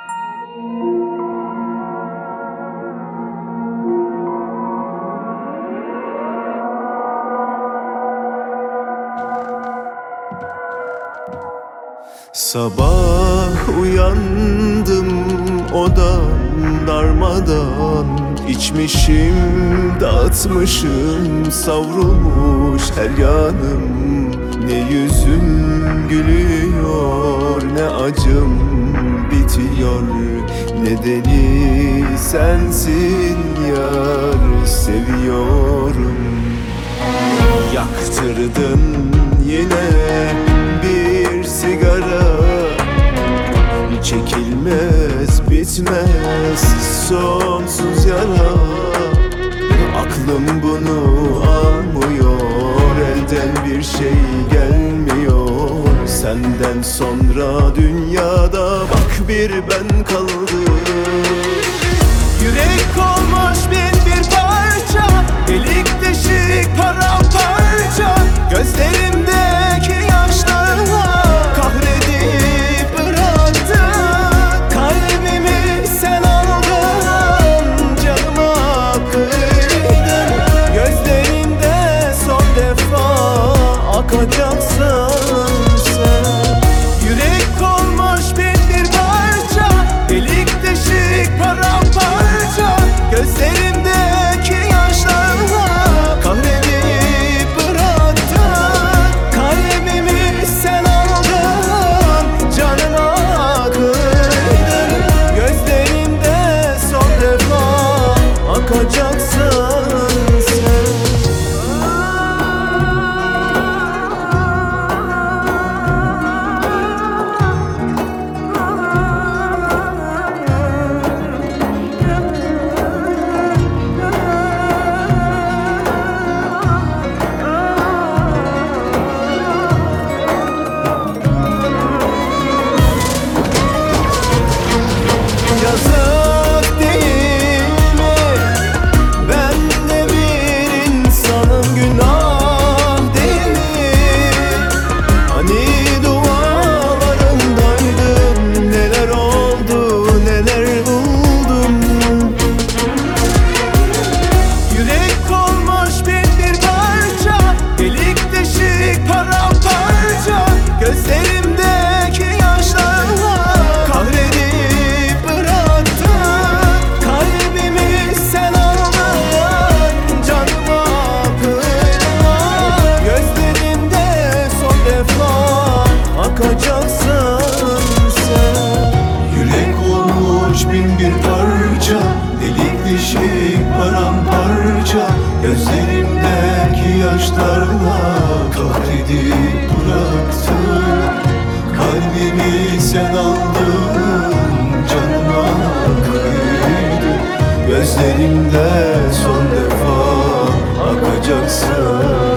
Sabah uyandım odam darmadan, İçmişim dağıtmışım savrulmuş her yanım. Ne yüzüm gülüyor ne acım bitiyor, ne deli sensin yar seviyorum. Yaktırdın yine bir sigara, çekilmez bitmez sonsuz yara. Aklım bunu almıyor, elden bir şey gelmiyor. Senden sonra dünyada bak bir ben kaldım. Yürek olmuş bin bir parça, delik deşik paramparça. Gözlerimdeki yaşlarla kahredip bıraktın. Kalbimi sen aldın, canıma kıydın. Gözlerinde son defa akacaksın sen. Yürek olmuş bin bir parça, delik deşik paramparça. Gözlerimdeki yaşlarla kahredip bıraktın. Kalbimi sen aldın, canıma kıydın. Gözlerinde son defa akacaksın sen. Yazık değil mi? Ben de bir insanım, günah değil mi? Hani dualarındaydım, neler oldu neler buldum. Yürek olmuş bin bir parça, delik deşik paramparça. Gözlerimdeki yaşlarla kahredip bıraktın. Kalbimi sen aldın, canıma kıydın. Gözlerimde son defa akacaksın sen. Yürek olmuş bin bir parça, delik deşik paramparça. Gözlerimdeki yaşlarla kahredip bıraktın. Kalbimi sen aldın, canıma kıydın. Gözlerimde son defa akacaksın.